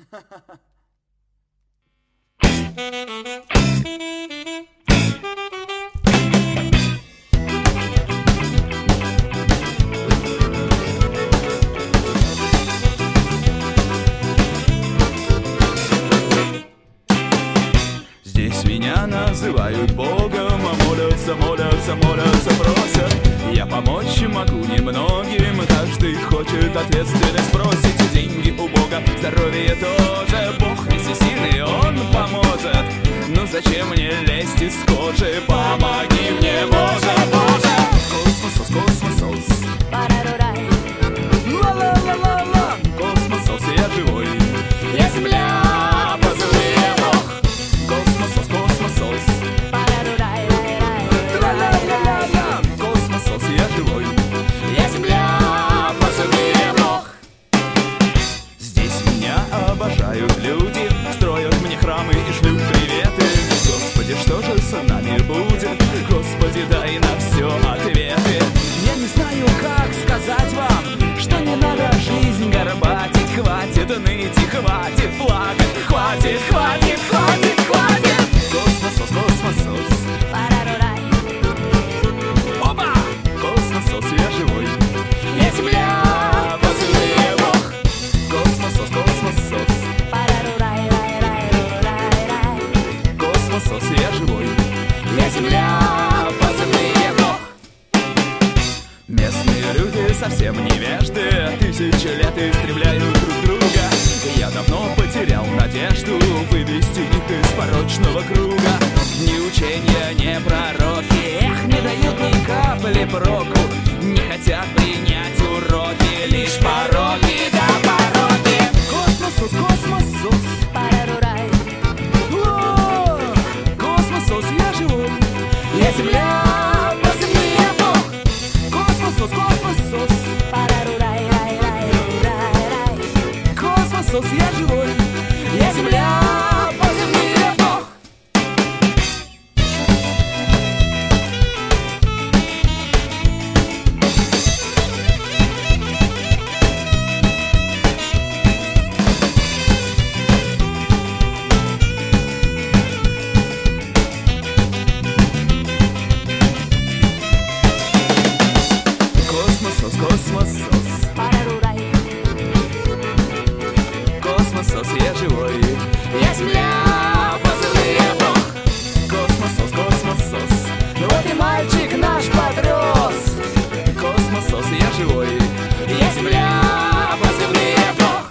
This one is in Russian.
Здесь меня называют Богом, а молятся, молятся, молятся, просят. Я помочь могу немногим, каждый хочет, ответственность просит. Деньги у Бога, здоровье тоже, Бог не всесильный, Он поможет. Ну зачем мне лезть из кожи, помоги мне, Боже, Боже. Космосос, космосос, ла-ла-ла-ла-ла, космосос, я живой, я земля, позови Бог. Космосос, космосос, тра-ля-ля-ля-ля, космосос, я живой, я земля, позови Бог. Здесь меня обожают люди, строят мне храмы и шлют приветы. Господи, что же с нами будет? Господи, дай на все ответы. Я не знаю, как сказать вам, что не надо жизнь горбатить. Хватит ныть и хватит плакать. Хватит, хватит, хватит, хватит. Космосос, космосос, опа! Космосос, я живой, я земля, позови Бог. Космосос, космосос, космосос, я живой, я земля, позови Бог. Местные люди совсем невежды, тысячи лет истребляют друг друга. Я давно потерял надежду вывести их из порочного круга. Ни учения, ни пророки, эх, не дают ни капли проку. Не хотят принять уроки, лишь пороки да пороки. Космосос, космосос, о, космосос, я живой, я земля, позови Бог. Космосос, космосос, космосос, я живой, я земля, позови Бог. Космосос, космосос, космосос, я живой, я земля, позови Бог. Космосос, космосос, вот и мальчик наш подрос. Космосос, я живой, я земля, позови Бог.